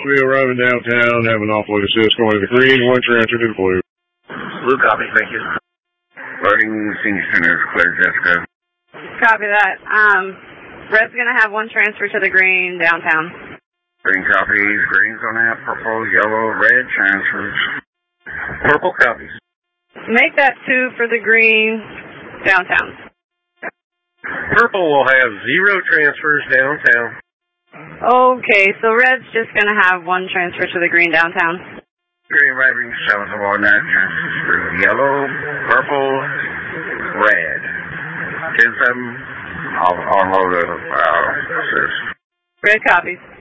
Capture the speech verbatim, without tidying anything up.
be arriving downtown, have an offload assist going to the green, one transfer to the blue. Blue copy, thank you. Loading senior center, clear, Jessica. Copy that. Um, red's going to have one transfer to the green downtown. Green copies, green's on out, purple, yellow, red transfers. Purple copies. Make that two for the green downtown. Purple will have zero transfers downtown. Okay, so red's just going to have one transfer to the green downtown. Green arriving seven of all nine transfers through yellow, purple, red. ten seven, I'll unload the uh, assist. Red copies.